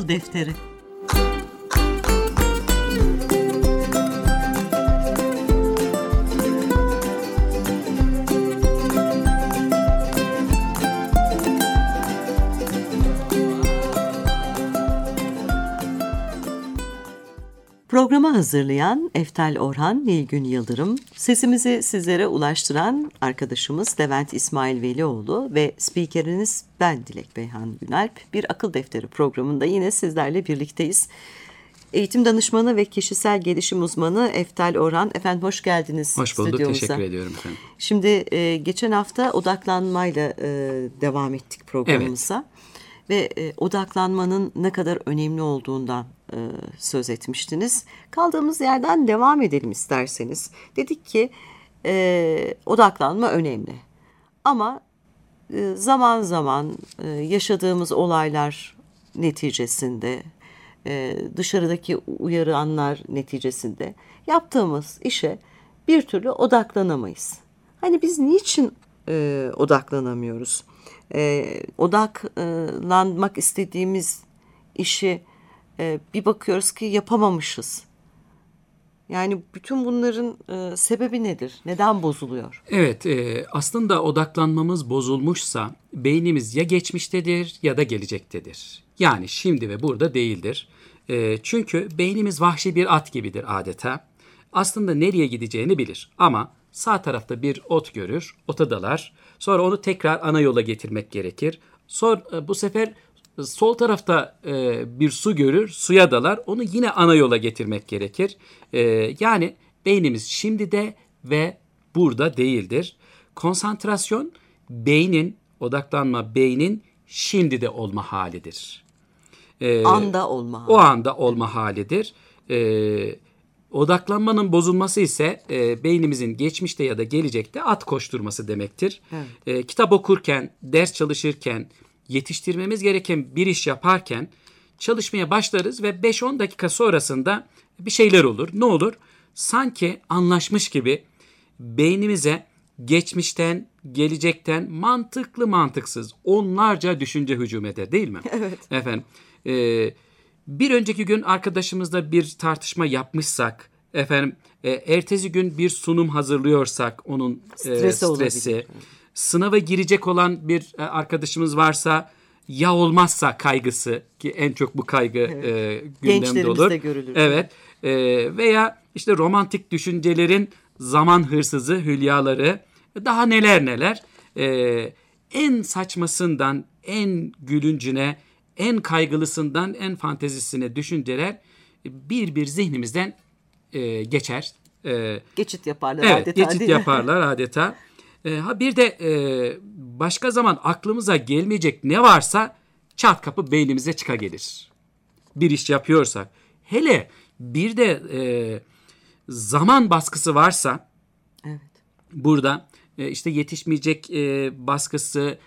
Akıl Defteri. Programı hazırlayan Eftal Orhan, Nilgün Yıldırım, sesimizi sizlere ulaştıran arkadaşımız Levent İsmail Velioğlu ve spikeriniz ben Dilek Beyhan Günalp. Bir Akıl Defteri programında yine sizlerle birlikteyiz. Eğitim danışmanı ve kişisel gelişim uzmanı Eftal Orhan. Efendim hoş geldiniz. Hoş bulduk, stüdyomuza. teşekkür ediyorum efendim. Şimdi geçen hafta odaklanmayla devam ettik programımıza. Evet. Ve odaklanmanın ne kadar önemli olduğundan söz etmiştiniz. Kaldığımız yerden devam edelim isterseniz. Dedik ki odaklanma önemli. Ama zaman zaman yaşadığımız olaylar neticesinde, dışarıdaki uyaranlar neticesinde yaptığımız işe bir türlü odaklanamayız. Hani biz niçin odaklanamıyoruz? Odaklanmak istediğimiz işi bir bakıyoruz ki yapamamışız. Yani bütün bunların sebebi nedir? Neden bozuluyor? Evet, aslında odaklanmamız bozulmuşsa beynimiz ya geçmiştedir ya da gelecektedir. Yani şimdi ve burada değildir. Çünkü beynimiz vahşi bir at gibidir adeta. Aslında nereye gideceğini bilir ama sağ tarafta bir ot görür, ota dalar. Sonra onu tekrar ana yola getirmek gerekir. Sonra bu sefer sol tarafta bir su görür, suya dalar. Onu yine ana yola getirmek gerekir. Yani beynimiz şimdide ve burada değildir. Konsantrasyon odaklanma beynin şimdide olma halidir. Anda olma hali. O anda olma halidir. Odaklanmanın bozulması ise beynimizin geçmişte ya da gelecekte at koşturması demektir. Evet. Kitap okurken, ders çalışırken, yetiştirmemiz gereken bir iş yaparken çalışmaya başlarız ve 5-10 dakika sonrasında bir şeyler olur. Ne olur? Sanki anlaşmış gibi beynimize geçmişten, gelecekten mantıklı mantıksız onlarca düşünce hücum eder değil mi? Evet. Efendim, bir önceki gün arkadaşımızla bir tartışma yapmışsak, ertesi gün bir sunum hazırlıyorsak onun stresi, sınava girecek olan bir arkadaşımız varsa ya olmazsa kaygısı, ki en çok bu kaygı gündemde olur. Gençlerimizde görülür. Evet. Veya işte romantik düşüncelerin zaman hırsızı, hülyaları, daha neler. En saçmasından en gülüncüne, en kaygılısından en fantezisine düşünceler bir zihnimizden geçer. Geçit yaparlar evet, adeta. Geçit yaparlar adeta. Bir de başka zaman aklımıza gelmeyecek ne varsa çat kapı beynimize çıkagelir. Bir iş yapıyorsak. Hele bir de zaman baskısı varsa, evet. Burada işte yetişmeyecek baskısı,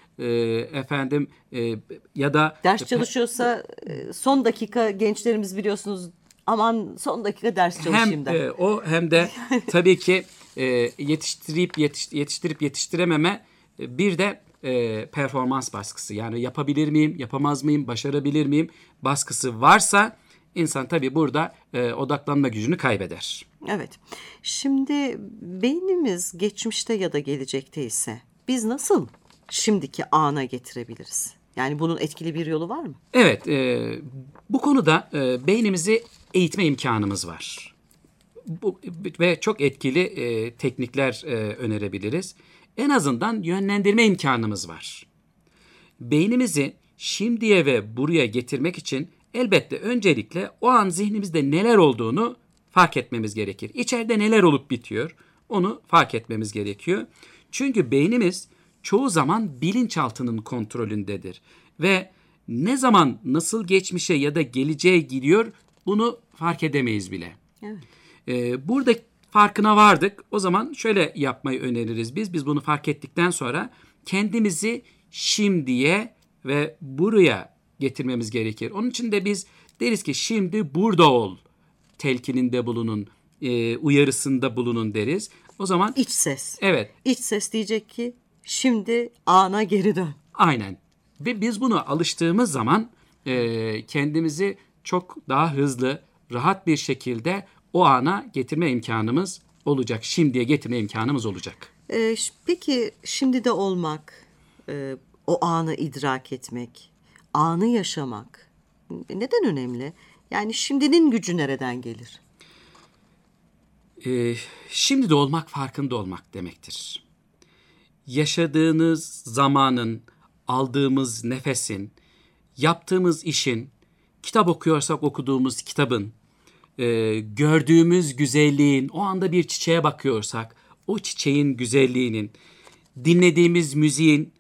ya da ders çalışıyorsa son dakika gençlerimiz biliyorsunuz, aman son dakika ders çalışayım der. Hem de tabii ki yetiştirip yetiştirememe, bir de performans baskısı, yani yapabilir miyim, yapamaz mıyım, başarabilir miyim baskısı varsa insan tabii burada odaklanma gücünü kaybeder. Evet. Şimdi beynimiz geçmişte ya da gelecekte ise biz nasıl şimdiki ana getirebiliriz? Yani bunun etkili bir yolu var mı? Evet. Bu konuda beynimizi eğitme imkanımız var. Ve çok etkili teknikler önerebiliriz. En azından yönlendirme imkanımız var. Beynimizi şimdiye ve buraya getirmek için elbette öncelikle o an zihnimizde neler olduğunu fark etmemiz gerekir. İçeride neler olup bitiyor onu fark etmemiz gerekiyor. Çünkü beynimiz çoğu zaman bilinçaltının kontrolündedir. Ve ne zaman nasıl geçmişe ya da geleceğe gidiyor bunu fark edemeyiz bile. Evet. Burada farkına vardık. O zaman şöyle yapmayı öneririz biz. Biz bunu fark ettikten sonra kendimizi şimdiye ve buraya getirmemiz gerekir. Onun için de biz deriz ki şimdi burada ol. Telkininde bulunun, uyarısında bulunun deriz. O zaman İç ses. Evet. İç ses diyecek ki şimdi ana geri dön. Aynen. Ve biz buna alıştığımız zaman kendimizi çok daha hızlı, rahat bir şekilde o ana getirme imkanımız olacak. Şimdiye getirme imkanımız olacak. Peki şimdi de olmak, o anı idrak etmek, anı yaşamak neden önemli? Yani şimdinin gücü nereden gelir? Şimdi de olmak farkında olmak demektir. Yaşadığınız zamanın, aldığımız nefesin, yaptığımız işin, kitap okuyorsak okuduğumuz kitabın, gördüğümüz güzelliğin, o anda bir çiçeğe bakıyorsak o çiçeğin güzelliğinin, dinlediğimiz müziğin,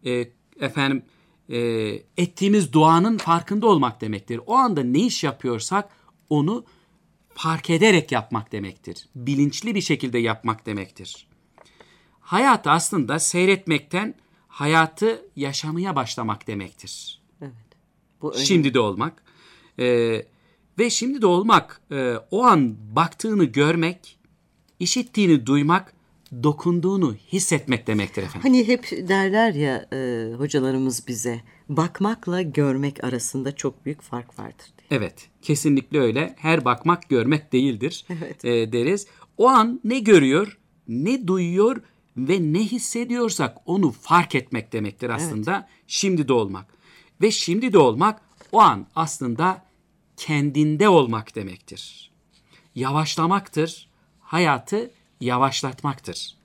ettiğimiz duanın farkında olmak demektir. O anda ne iş yapıyorsak onu fark ederek yapmak demektir. Bilinçli bir şekilde yapmak demektir. Hayatı aslında seyretmekten hayatı yaşamaya başlamak demektir. Evet. Bu önemli. Şimdi de olmak. Ve şimdi de olmak, o an baktığını görmek, işittiğini duymak, dokunduğunu hissetmek demektir efendim. Hani hep derler ya hocalarımız bize, bakmakla görmek arasında çok büyük fark vardır diye. Evet, kesinlikle öyle. Her bakmak görmek değildir Evet. deriz. O an ne görüyor, ne duyuyor ve ne hissediyorsak onu fark etmek demektir aslında. Şimdi de olmak. Ve şimdi de olmak o an aslında kendinde olmak demektir. Yavaşlamaktır, hayatı yavaşlatmaktır.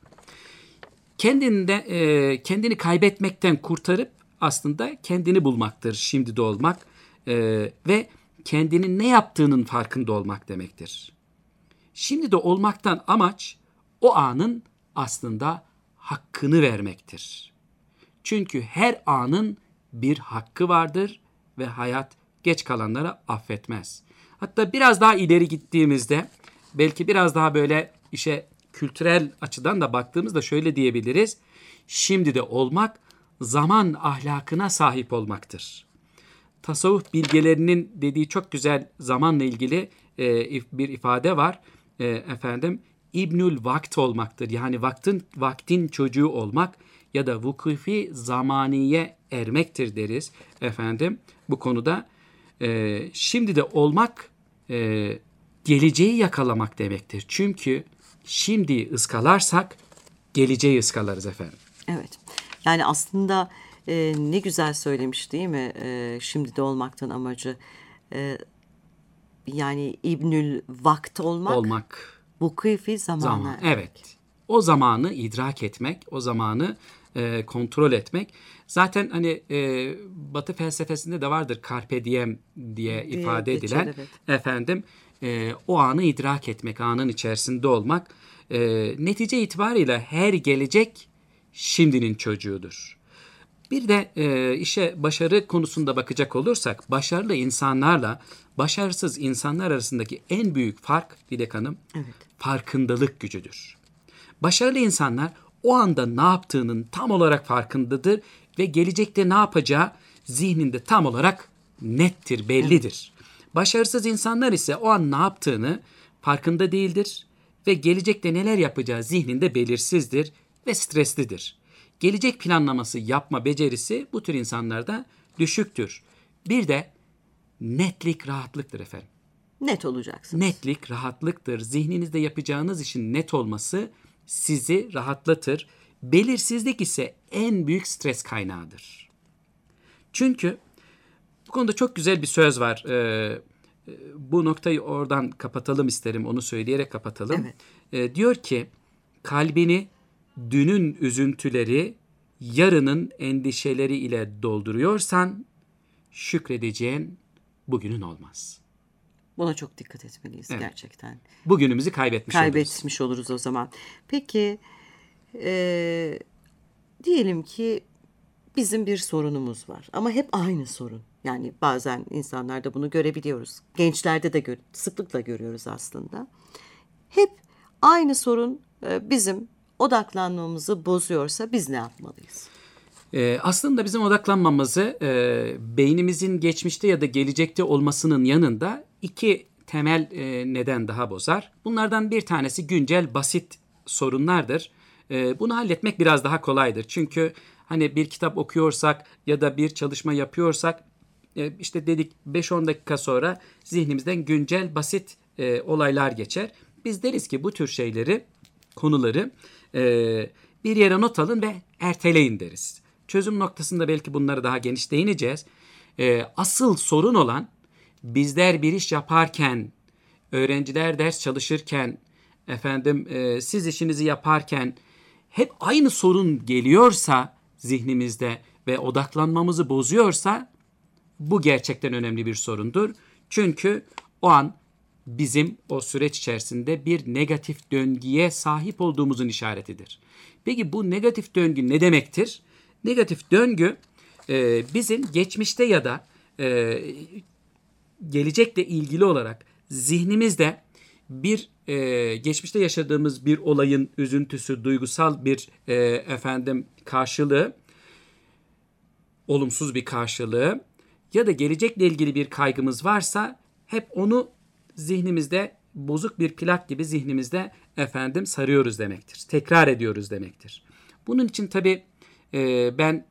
Kendini kaybetmekten kurtarıp aslında kendini bulmaktır şimdi de olmak ve kendinin ne yaptığının farkında olmak demektir. Şimdi de olmaktan amaç o anın aslında hakkını vermektir. Çünkü her anın bir hakkı vardır ve hayat geç kalanlara affetmez. Hatta biraz daha ileri gittiğimizde belki biraz daha böyle işe kültürel açıdan da baktığımızda şöyle diyebiliriz. Şimdi de olmak zaman ahlakına sahip olmaktır. Tasavvuf bilgelerinin dediği çok güzel zamanla ilgili bir ifade var. İbnül vakt olmaktır. Yani vaktin çocuğu olmak ya da vukufi zamaniye ermektir deriz efendim. Bu konuda şimdi de olmak geleceği yakalamak demektir. Çünkü şimdi ıskalarsak geleceği ıskalarız efendim. Evet. Yani aslında ne güzel söylemiş değil mi? Şimdi de olmaktan amacı. Yani İbnül Vakt olmak. Vukufi zamana. Evet. O zamanı idrak etmek, o zamanı kontrol etmek. Zaten hani Batı felsefesinde de vardır carpe diem diye ifade edilen. Evet. Efendim o anı idrak etmek, anın içerisinde olmak. Netice itibariyle her gelecek şimdinin çocuğudur. Bir de işe başarı konusunda bakacak olursak başarılı insanlarla başarısız insanlar arasındaki en büyük fark Dilek Hanım farkındalık gücüdür. Başarılı insanlar o anda ne yaptığının tam olarak farkındadır ve gelecekte ne yapacağı zihninde tam olarak nettir, bellidir. Başarısız insanlar ise o an ne yaptığını farkında değildir ve gelecekte neler yapacağı zihninde belirsizdir ve streslidir. Gelecek planlaması yapma becerisi bu tür insanlarda düşüktür. Bir de netlik, rahatlıktır efendim. Net olacaksınız. Netlik, rahatlıktır. Zihninizde yapacağınız işin net olması sizi rahatlatır. Belirsizlik ise en büyük stres kaynağıdır. Çünkü bu konuda çok güzel bir söz var. Bu noktayı oradan kapatalım isterim. Onu söyleyerek kapatalım. Evet. Diyor ki kalbini dünün üzüntüleri, yarının endişeleri ile dolduruyorsan şükredeceğin bugünün olmaz. Buna çok dikkat etmeliyiz gerçekten. Bugünümüzü kaybetmiş oluruz o zaman. Peki diyelim ki bizim bir sorunumuz var ama hep aynı sorun. Yani bazen insanlarda bunu görebiliyoruz. Gençlerde de sıklıkla görüyoruz aslında. Hep aynı sorun bizim odaklanmamızı bozuyorsa biz ne yapmalıyız? Aslında bizim odaklanmamızı beynimizin geçmişte ya da gelecekte olmasının yanında iki temel neden daha bozar. Bunlardan bir tanesi güncel basit sorunlardır. Bunu halletmek biraz daha kolaydır. Çünkü hani bir kitap okuyorsak ya da bir çalışma yapıyorsak işte dedik 5-10 dakika sonra zihnimizden güncel basit olaylar geçer. Biz deriz ki bu tür şeyleri, konuları bir yere not alın ve erteleyin deriz. Çözüm noktasında belki bunları daha geniş değineceğiz. Asıl sorun olan bizler bir iş yaparken, öğrenciler ders çalışırken, siz işinizi yaparken hep aynı sorun geliyorsa zihnimizde ve odaklanmamızı bozuyorsa bu gerçekten önemli bir sorundur. Çünkü o an bizim o süreç içerisinde bir negatif döngüye sahip olduğumuzun işaretidir. Peki bu negatif döngü ne demektir? Negatif döngü bizim geçmişte ya da gelecekle ilgili olarak zihnimizde bir geçmişte yaşadığımız bir olayın üzüntüsü, duygusal bir karşılığı, olumsuz bir karşılığı ya da gelecekle ilgili bir kaygımız varsa hep onu zihnimizde bozuk bir plak gibi zihnimizde sarıyoruz demektir. Tekrar ediyoruz demektir. Bunun için tabii ben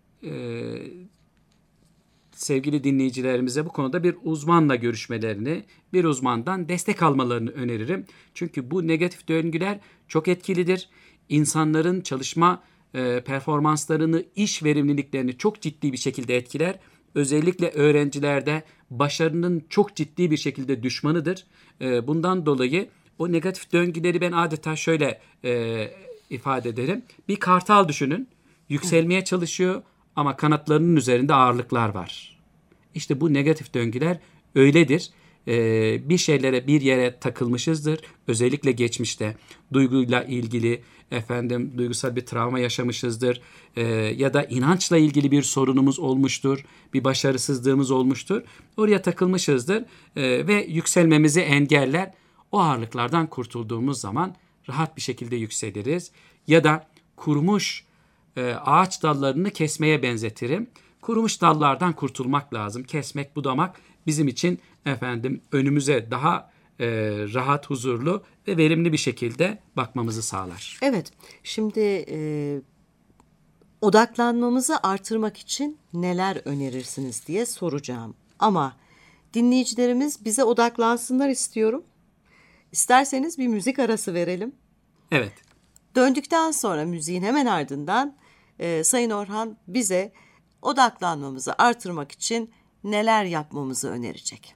sevgili dinleyicilerimize bu konuda bir uzmanla görüşmelerini, bir uzmandan destek almalarını öneririm. Çünkü bu negatif döngüler çok etkilidir. İnsanların çalışma performanslarını, iş verimliliklerini çok ciddi bir şekilde etkiler. Özellikle öğrencilerde başarının çok ciddi bir şekilde düşmanıdır. Bundan dolayı o negatif döngüleri ben adeta şöyle ifade ederim. Bir kartal düşünün, yükselmeye çalışıyor ama kanatlarının üzerinde ağırlıklar var. İşte bu negatif döngüler öyledir. Bir şeylere, bir yere takılmışızdır. Özellikle geçmişte duyguyla ilgili duygusal bir travma yaşamışızdır. Ya da inançla ilgili bir sorunumuz olmuştur. Bir başarısızlığımız olmuştur. Oraya takılmışızdır ve yükselmemizi engeller. O ağırlıklardan kurtulduğumuz zaman rahat bir şekilde yükseliriz. Ya da kurumuş ağaç dallarını kesmeye benzetirim. Kurumuş dallardan kurtulmak lazım. Kesmek, budamak bizim için önümüze daha rahat, huzurlu ve verimli bir şekilde bakmamızı sağlar. Evet, şimdi odaklanmamızı artırmak için neler önerirsiniz diye soracağım. Ama dinleyicilerimiz bize odaklansınlar istiyorum. İsterseniz bir müzik arası verelim. Evet. Döndükten sonra müziğin hemen ardından Sayın Orhan bize odaklanmamızı artırmak için neler yapmamızı önerecek.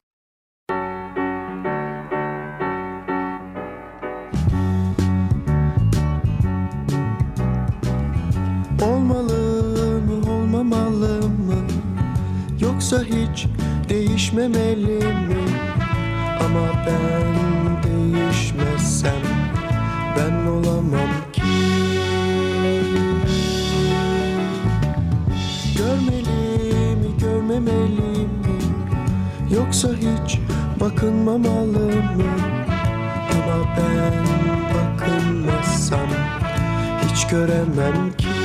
Olmalı mı, olmamalı mı? Yoksa hiç değişmemeli mi? Ama ben değişmezsem ben olamam ki. Görmeli mi, görmemeli mi? Yoksa hiç bakınmamalı mı? Ama ben bakınmazsam hiç göremem ki.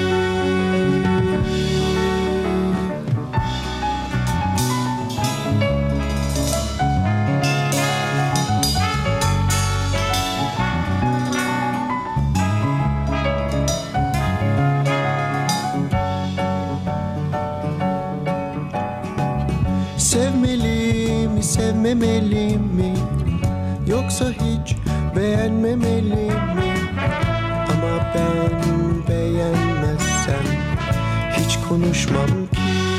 Sevmeli mi, sevmemeli mi? Yoksa hiç beğenmemeli mi? Ama ben beğenmezsem hiç konuşmam ki.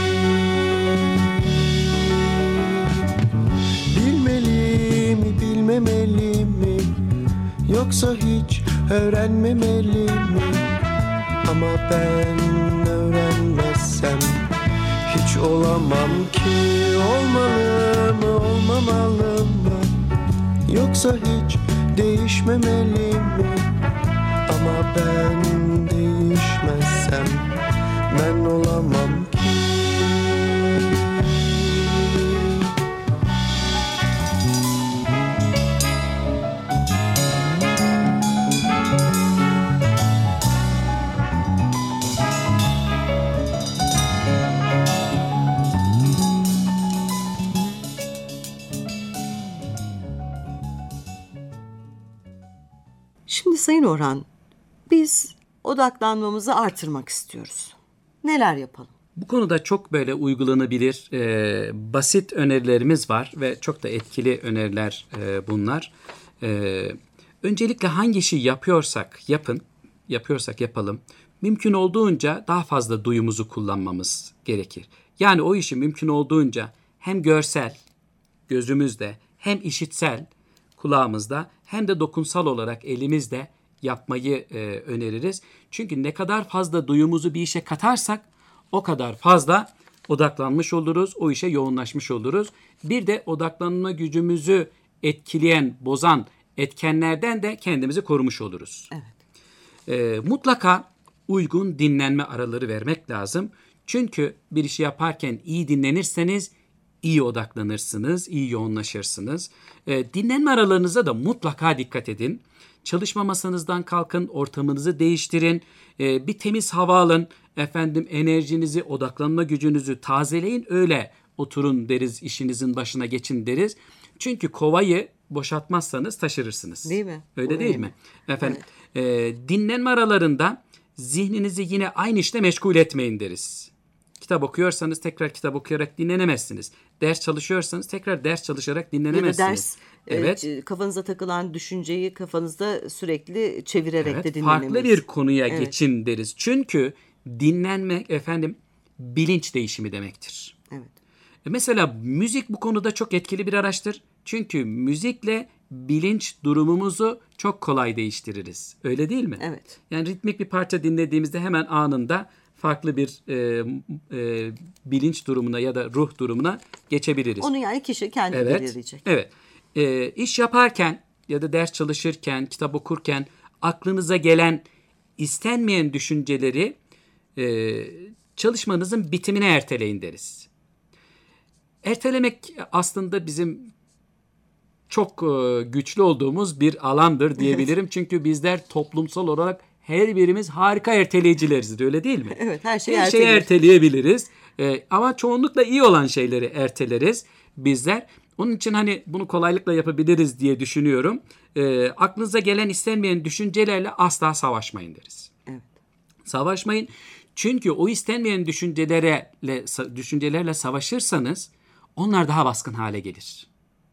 Bilmeli mi, bilmemeli mi? Yoksa hiç öğrenmemeli mi? Ama ben öğrenmezsem hiç olamam ki. Olmalı mı, olmamalı mı? Yoksa hiç değişmemeli mi? Ama ben değişmezsem ben olamam ki. Şimdi Sayın Orhan, biz odaklanmamızı artırmak istiyoruz. Neler yapalım? Bu konuda çok böyle uygulanabilir, basit önerilerimiz var ve çok da etkili öneriler bunlar. Öncelikle hangi işi yapıyorsak yapalım. Mümkün olduğunca daha fazla duyumuzu kullanmamız gerekir. Yani o işi mümkün olduğunca hem görsel, gözümüzde, hem işitsel, kulağımızda, hem de dokunsal olarak elimizde yapmayı öneririz. Çünkü ne kadar fazla duyumuzu bir işe katarsak o kadar fazla odaklanmış oluruz, o işe yoğunlaşmış oluruz. Bir de odaklanma gücümüzü etkileyen, bozan etkenlerden de kendimizi korumuş oluruz. Evet. Mutlaka uygun dinlenme araları vermek lazım. Çünkü bir işi yaparken iyi dinlenirseniz iyi odaklanırsınız, iyi yoğunlaşırsınız. Dinlenme aralarınıza da mutlaka dikkat edin. Çalışma masanızdan kalkın, ortamınızı değiştirin, bir temiz hava alın, enerjinizi, odaklanma gücünüzü tazeleyin, öyle oturun deriz, işinizin başına geçin deriz. Çünkü kovayı boşaltmazsanız taşırırsınız. Değil mi? Öyle değil mi? Dinlenme aralarında zihninizi yine aynı işte meşgul etmeyin deriz. Kitap okuyorsanız tekrar kitap okuyarak dinlenemezsiniz. Ders çalışıyorsanız tekrar ders çalışarak dinlenemezsiniz. Ya da ders, kafanıza takılan düşünceyi kafanızda sürekli çevirerek de dinlenemezsiniz. Farklı bir konuya geçin deriz. Çünkü dinlenmek bilinç değişimi demektir. Evet. Mesela müzik bu konuda çok etkili bir araçtır. Çünkü müzikle bilinç durumumuzu çok kolay değiştiririz. Öyle değil mi? Evet. Yani ritmik bir parça dinlediğimizde hemen anında farklı bir bilinç durumuna ya da ruh durumuna geçebiliriz. Onu yani kişi kendi belirleyecek. Evet. İş yaparken ya da ders çalışırken, kitap okurken aklınıza gelen istenmeyen düşünceleri çalışmanızın bitimine erteleyin deriz. Ertelemek aslında bizim çok güçlü olduğumuz bir alandır diyebilirim. Çünkü bizler toplumsal olarak her birimiz harika erteleyicileriz, öyle değil mi? Evet, her şeyi erteleyebiliriz. Ama çoğunlukla iyi olan şeyleri erteleriz bizler. Onun için bunu kolaylıkla yapabiliriz diye düşünüyorum. Aklınıza gelen istenmeyen düşüncelerle asla savaşmayın deriz. Evet. Savaşmayın. Çünkü o istenmeyen düşüncelerle savaşırsanız onlar daha baskın hale gelir.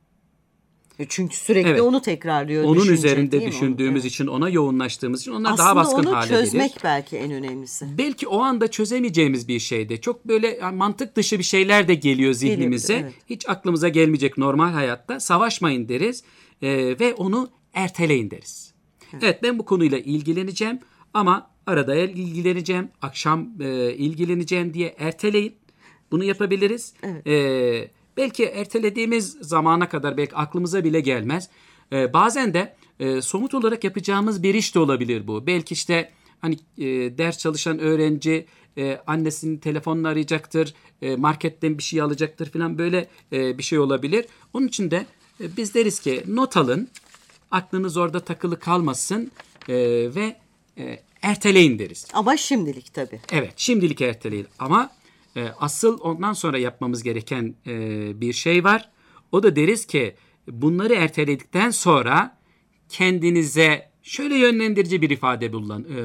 Çünkü sürekli onu tekrarlıyor. Onun üzerinde düşündüğümüz için, ona yoğunlaştığımız için onlar daha baskın hale gelir. Aslında onu çözmek belki en önemlisi. Belki o anda çözemeyeceğimiz bir şeyde. Çok böyle mantık dışı bir şeyler de geliyor zihnimize. Evet. Hiç aklımıza gelmeyecek normal hayatta. Savaşmayın deriz ve onu erteleyin deriz. Evet, ben bu konuyla ilgileneceğim ama arada ilgileneceğim, akşam ilgileneceğim diye erteleyin. Bunu yapabiliriz. Evet. Belki ertelediğimiz zamana kadar belki aklımıza bile gelmez. Bazen de somut olarak yapacağımız bir iş de olabilir bu. Belki ders çalışan öğrenci annesinin telefonunu arayacaktır, marketten bir şey alacaktır falan, böyle bir şey olabilir. Onun için de biz deriz ki not alın, aklınız orada takılı kalmasın ve erteleyin deriz. Ama şimdilik tabii. Evet, şimdilik erteleyin ama asıl ondan sonra yapmamız gereken bir şey var. O da deriz ki bunları erteledikten sonra kendinize şöyle yönlendirici bir ifade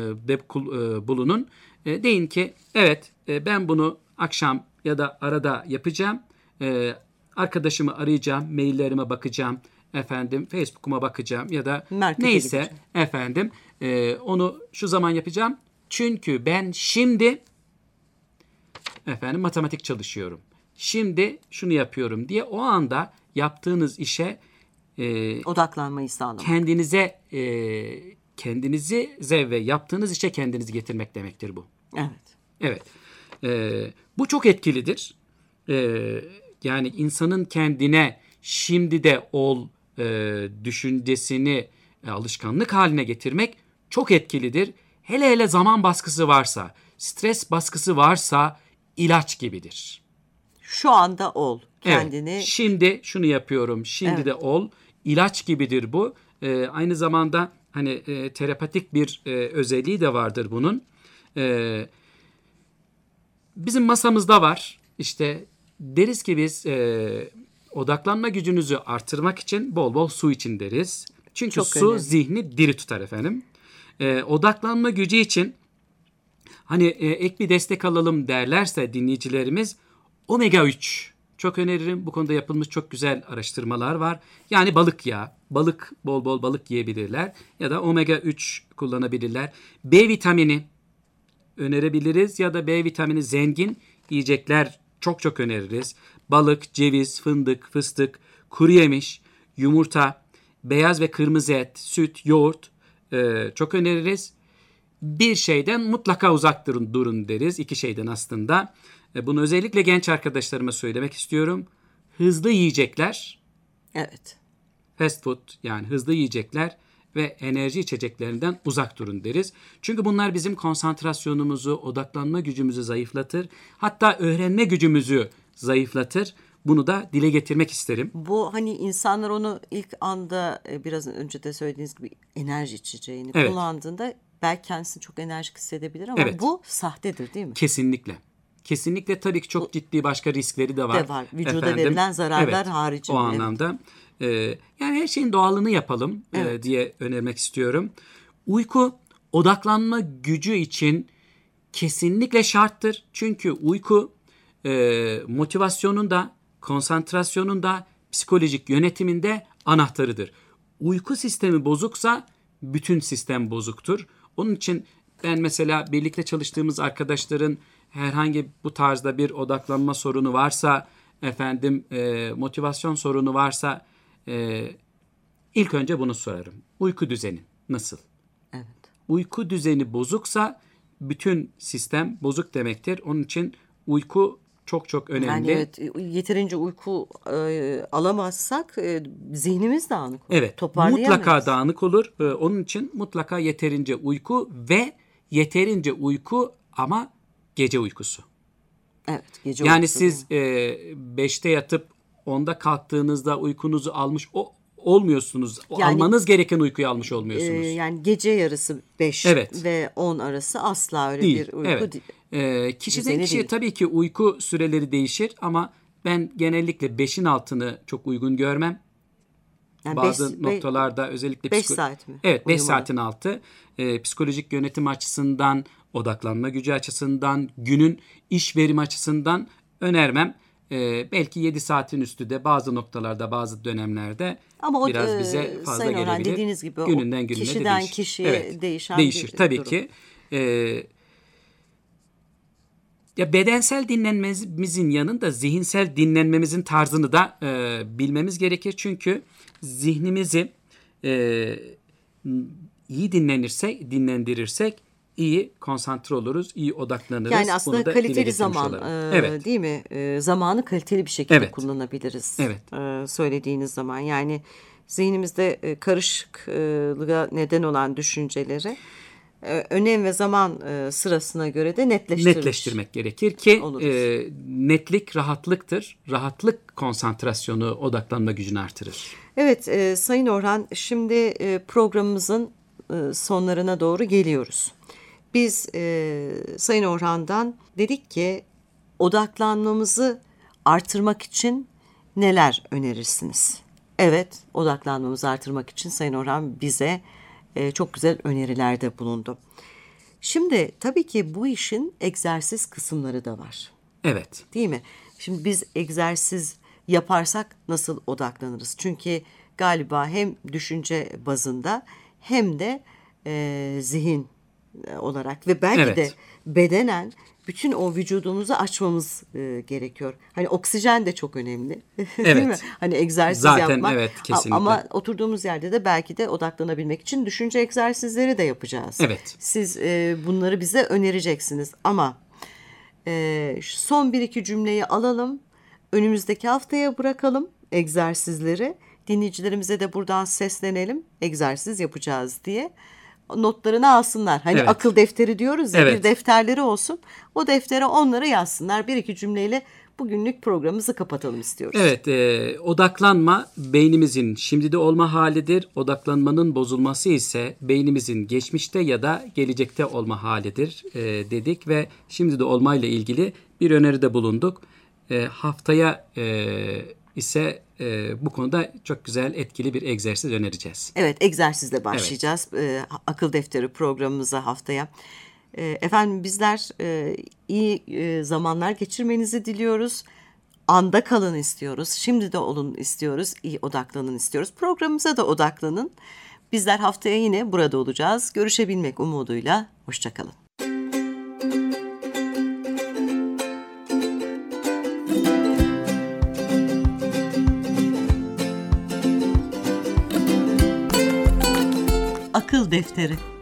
bulunun. Deyin ki evet, ben bunu akşam ya da arada yapacağım. Arkadaşımı arayacağım, maillerime bakacağım, Facebook'uma bakacağım ya da markete neyse onu şu zaman yapacağım. Çünkü ben şimdi matematik çalışıyorum, şimdi şunu yapıyorum diye o anda yaptığınız işe odaklanmayı sağlamak. Kendinize ve yaptığınız işe kendinizi getirmek demektir bu. Evet. Bu çok etkilidir. Yani insanın kendine şimdi de ol düşüncesini alışkanlık haline getirmek çok etkilidir. Hele zaman baskısı varsa, stres baskısı varsa ilaç gibidir. Şu anda ol. Kendini. Evet, şimdi şunu yapıyorum, şimdi de ol. İlaç gibidir bu. Aynı zamanda terapatik bir özelliği de vardır bunun. Bizim masamızda var. Deriz ki biz odaklanma gücünüzü artırmak için bol bol su için deriz. Çünkü su zihni diri tutar efendim. Odaklanma gücü için Hani ek bir destek alalım derlerse dinleyicilerimiz, omega 3 çok öneririm. Bu konuda yapılmış çok güzel araştırmalar var. Yani balık yağı, bol bol balık yiyebilirler ya da omega 3 kullanabilirler. B vitamini önerebiliriz ya da B vitamini zengin yiyecekler çok öneririz. Balık, ceviz, fındık, fıstık, kuru yemiş, yumurta, beyaz ve kırmızı et, süt, yoğurt çok öneririz. Bir şeyden mutlaka uzak durun deriz. 2 şeyden aslında. Bunu özellikle genç arkadaşlarıma söylemek istiyorum. Hızlı yiyecekler, Evet. fast food yani hızlı yiyecekler ve enerji içeceklerinden uzak durun deriz. Çünkü bunlar bizim konsantrasyonumuzu, odaklanma gücümüzü zayıflatır. Hatta öğrenme gücümüzü zayıflatır. Bunu da dile getirmek isterim. Bu hani insanlar onu ilk anda biraz önce de söylediğiniz gibi enerji içeceğini Evet. kullandığında belki kendisini çok enerjik hissedebilir ama Evet. bu sahtedir değil mi? Kesinlikle. Kesinlikle tabii ki çok ciddi başka riskleri de var. De var. Vücuda verilen zararlar haricinde. O anlamda. Yani her şeyin doğalını yapalım diye önermek istiyorum. Uyku odaklanma gücü için kesinlikle şarttır. Çünkü uyku motivasyonun da, konsantrasyonun da, psikolojik yönetiminde anahtarıdır. Uyku sistemi bozuksa bütün sistem bozuktur. Onun için ben mesela birlikte çalıştığımız arkadaşların herhangi bu tarzda bir odaklanma sorunu varsa, motivasyon sorunu varsa ilk önce bunu sorarım. Uyku düzeni nasıl? Evet. Uyku düzeni bozuksa bütün sistem bozuk demektir. Onun için uyku çok önemli. Yani evet, yeterince uyku alamazsak zihnimiz dağınık olur. Evet, Toparlayamayız. mutlaka dağınık olur. Onun için mutlaka yeterince uyku ve yeterince uyku ama gece uykusu. Evet, gece Yani uykusu. siz 5'te yatıp 10'da kalktığınızda uykunuzu almış olmuyorsunuz. Yani- Almanız gereken uykuyu almış olmuyorsunuz. Yani gece yarısı 5 Evet. ve 10 arası asla öyle Değil. bir uyku Evet. değil. Kişiden Düzeni kişiye değil. tabii ki uyku süreleri değişir ama ben genellikle 5'in altını çok uygun görmem. Yani Bazı noktalarda özellikle 5 saat mi? Evet, 5 Uyumalı. saatin altı. Psikolojik yönetim açısından, odaklanma gücü açısından, günün iş verimi açısından önermem. Belki 7 saatin üstü de bazı noktalarda, bazı dönemlerde Ama o biraz bize fazla Sayın Orhan gelebilir. dediğiniz gibi Gününden o gününe de kişiden değişir. kişiye değişen değişir bir tabii durum. ki. Ya bedensel dinlenmemizin yanında zihinsel dinlenmemizin tarzını da bilmemiz gerekir. Çünkü zihnimizi iyi dinlendirirsek iyi konsantre oluruz, iyi odaklanırız. Yani aslında Bunu da dile kaliteli getirmiş zaman olalım. Evet. değil mi? Zamanı kaliteli bir şekilde Evet. kullanabiliriz. Evet. Söylediğiniz zaman yani zihnimizde karışıklığa neden olan düşünceleri önem ve zaman sırasına göre de Netleştirmek gerekir ki oluruz. netlik rahatlıktır. Rahatlık konsantrasyonu, odaklanma gücünü artırır. Evet Sayın Orhan, şimdi programımızın sonlarına doğru geliyoruz. Biz Sayın Orhan'dan dedik ki odaklanmamızı artırmak için neler önerirsiniz? Evet, odaklanmamızı artırmak için Sayın Orhan bize çok güzel önerilerde bulundu. Şimdi tabii ki bu işin egzersiz kısımları da var. Evet. Değil mi? Şimdi biz egzersiz yaparsak nasıl odaklanırız? Çünkü galiba hem düşünce bazında hem de zihin olarak ve belki Evet. de bedenen bütün o vücudumuzu açmamız gerekiyor. Hani oksijen de çok önemli. Değil Evet. mi? Hani egzersiz Zaten yapmak. evet, kesinlikle. Ama oturduğumuz yerde de belki de odaklanabilmek için düşünce egzersizleri de yapacağız. Evet. Siz bunları bize önereceksiniz ama şu son bir iki cümleyi alalım. Önümüzdeki haftaya bırakalım egzersizleri. Dinleyicilerimize de buradan seslenelim. Egzersiz yapacağız diye. Notlarını alsınlar. Hani Evet. akıl defteri diyoruz ya, Evet. bir defterleri olsun. O deftere onları yazsınlar. Bir iki cümleyle bugünlük programımızı kapatalım istiyoruz. Evet, odaklanma beynimizin şimdide olma halidir. Odaklanmanın bozulması ise beynimizin geçmişte ya da gelecekte olma halidir dedik ve şimdide olmayla ilgili bir öneride bulunduk. Haftaya ise bu konuda çok güzel, etkili bir egzersiz önereceğiz. Evet, egzersizle başlayacağız. Akıl defteri programımıza haftaya. Efendim bizler iyi zamanlar geçirmenizi diliyoruz. Anda kalın istiyoruz. Şimdi de olun istiyoruz. İyi odaklanın istiyoruz. Programımıza da odaklanın. Bizler haftaya yine burada olacağız. Görüşebilmek umuduyla. Hoşça kalın. Akıl Defteri